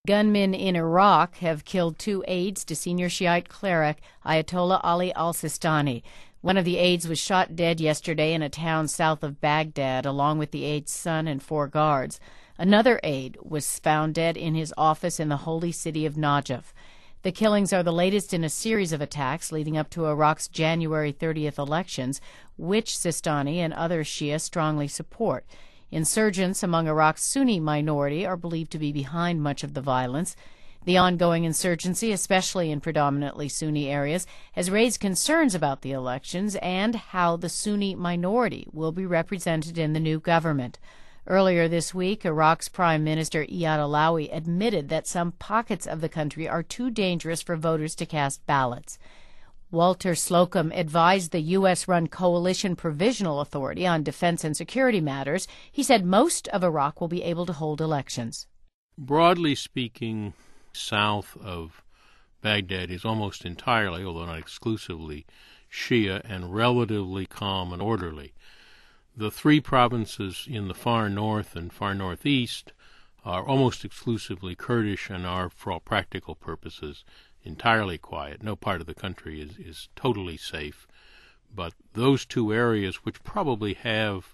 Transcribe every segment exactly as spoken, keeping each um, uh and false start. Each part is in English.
Gunmen in Iraq have killed two aides to senior Shiite cleric Ayatollah Ali al-Sistani. One of the aides was shot dead yesterday in a town south of Baghdad, along with the aide's son and four guards. Another aide was found dead in his office in the holy city of Najaf. The killings are the latest in a series of attacks leading up to Iraq's January thirtieth elections, which Sistani and other Shia strongly support. Insurgents among Iraq's Sunni minority are believed to be behind much of the violence. The ongoing insurgency, especially in predominantly Sunni areas, has raised concerns about the elections and how the Sunni minority will be represented in the new government. Earlier this week, Iraq's Prime Minister Iyad Allawi admitted that some pockets of the country are too dangerous for voters to cast ballots. Walter Slocum advised the U S-run Coalition Provisional Authority on defense and security matters. He said most of Iraq will be able to hold elections. Broadly speaking, south of Baghdad is almost entirely, although not exclusively, Shia and relatively calm and orderly. The three provinces in the far north and far northeast are almost exclusively Kurdish and are, for all practical purposes, entirely quiet. No part of the country is, is totally safe. But those two areas, which probably have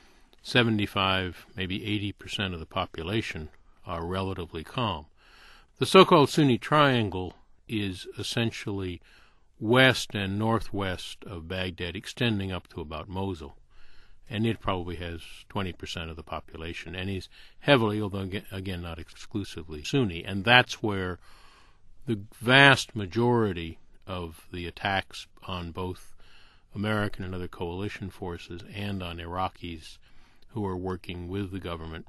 seventy-five, maybe eighty percent of the population, are relatively calm. The so-called Sunni Triangle is essentially west and northwest of Baghdad, extending up to about Mosul. And it probably has twenty percent of the population, and is heavily, although again not exclusively, Sunni. And that's where the vast majority of the attacks on both American and other coalition forces and on Iraqis who are working with the government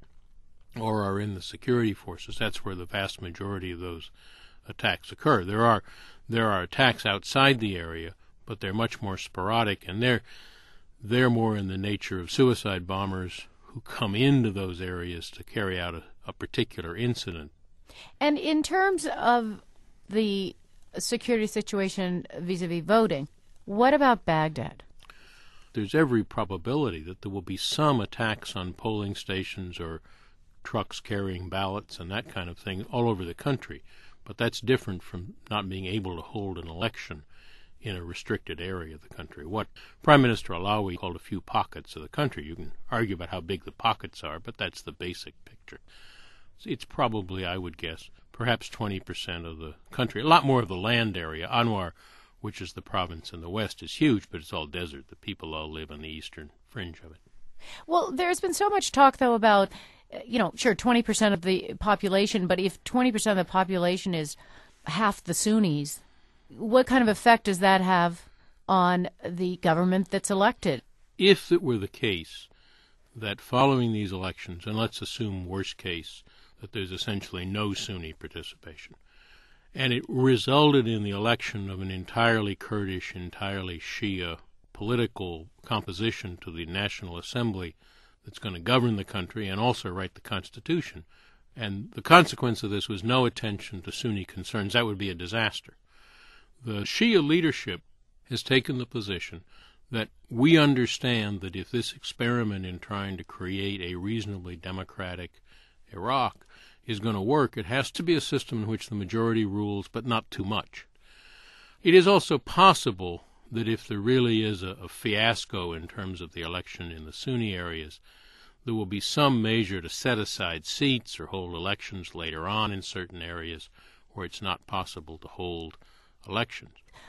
or are in the security forces, that's where the vast majority of those attacks occur. There are there are attacks outside the area, but they're much more sporadic, and they're they're more in the nature of suicide bombers who come into those areas to carry out a, a particular incident. And in terms of the security situation vis-a-vis voting, what about Baghdad? There's every probability that there will be some attacks on polling stations or trucks carrying ballots and that kind of thing all over the country, but that's different from not being able to hold an election in a restricted area of the country. What Prime Minister Allawi called a few pockets of the country. You can argue about how big the pockets are, but that's the basic picture. It's probably, I would guess, perhaps twenty percent of the country. A lot more of the land area. Anwar, which is the province in the west, is huge, but it's all desert. The people all live on the eastern fringe of it. Well, there's been so much talk, though, about, you know, sure, twenty percent of the population, but if twenty percent of the population is half the Sunnis, what kind of effect does that have on the government that's elected? If it were the case that following these elections, and let's assume worst case, that there's essentially no Sunni participation, and it resulted in the election of an entirely Kurdish, entirely Shia political composition to the National Assembly that's going to govern the country and also write the Constitution, and the consequence of this was no attention to Sunni concerns, that would be a disaster. The Shia leadership has taken the position that we understand that if this experiment in trying to create a reasonably democratic Iraq is going to work, it has to be a system in which the majority rules, but not too much. It is also possible that if there really is a, a fiasco in terms of the election in the Sunni areas, there will be some measure to set aside seats or hold elections later on in certain areas where it's not possible to hold elections.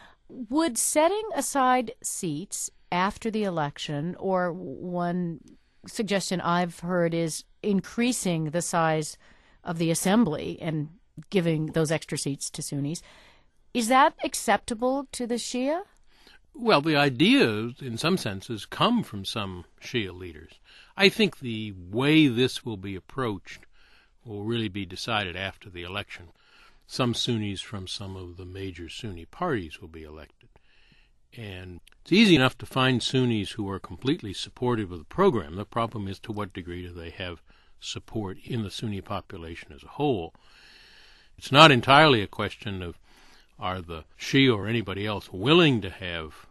Would setting aside seats after the election, or one suggestion I've heard is increasing the size of the assembly and giving those extra seats to Sunnis, is that acceptable to the Shia? Well, the ideas, in some senses, come from some Shia leaders. I think the way this will be approached will really be decided after the election. Some Sunnis from some of the major Sunni parties will be elected. And it's easy enough to find Sunnis who are completely supportive of the program. The problem is to what degree do they have support in the Sunni population as a whole. It's not entirely a question of are the Shia or anybody else willing to have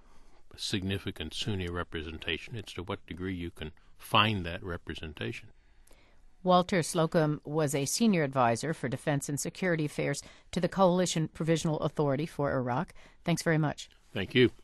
significant Sunni representation. It's to what degree you can find that representation. Walter Slocum was a senior advisor for defense and security affairs to the Coalition Provisional Authority for Iraq. Thanks very much. Thank you.